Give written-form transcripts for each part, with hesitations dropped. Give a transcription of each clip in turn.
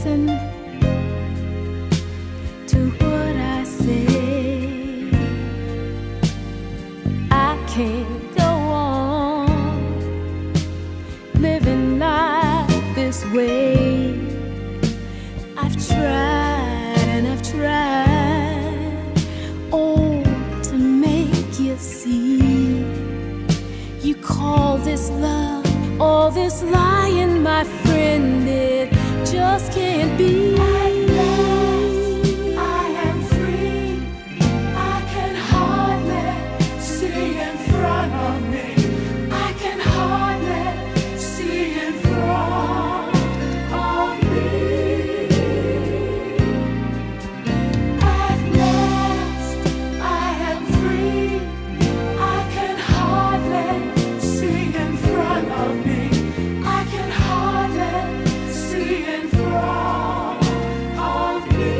listen to what I say. I can't go on living life this way. I've tried and I've tried, oh, to make you see. You call this love, all this lying, my friend, it just can't be. I am free. I can hardly see in front of me. I can hardly see in front of me. At last, I am free. I can hardly see in front of me. I can hardly see in front of me.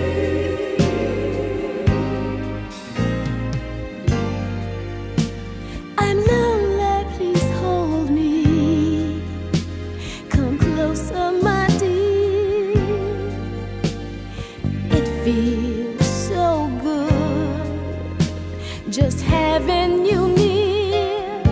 I'm lonely, please hold me. Come closer, my dear. It feels so good just having you near.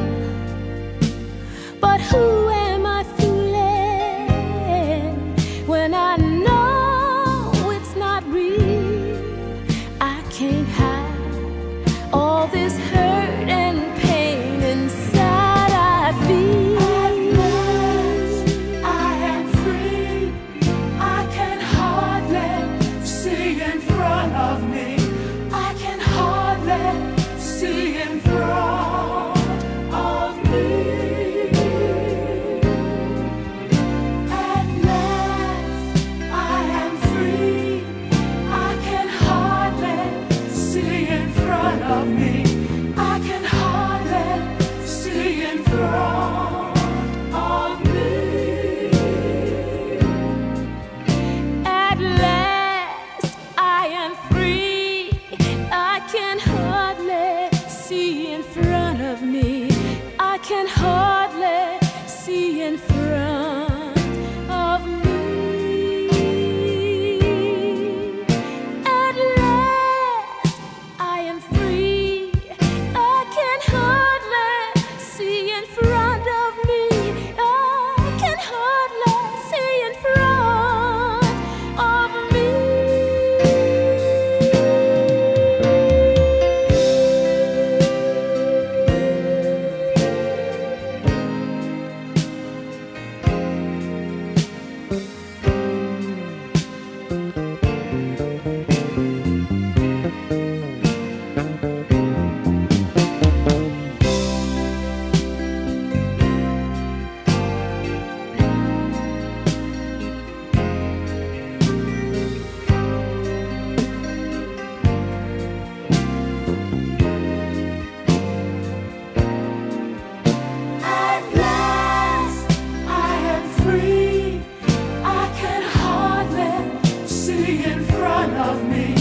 But who am I fooling when I know it's not real? I can't hide all this hurt and pain inside I feel. I am free. I can hardly see in front of me. I can hardly see in front of me. At last, I am free. I can hardly see in front of me. I can hardly see in front of me. At last, I am free. I can hardly see in front of me. I can hardly see in front of me. At last, I am free. I can hardly see in front of me. I can hardly see in front of me. At last, I am free. I can hardly see in front of me.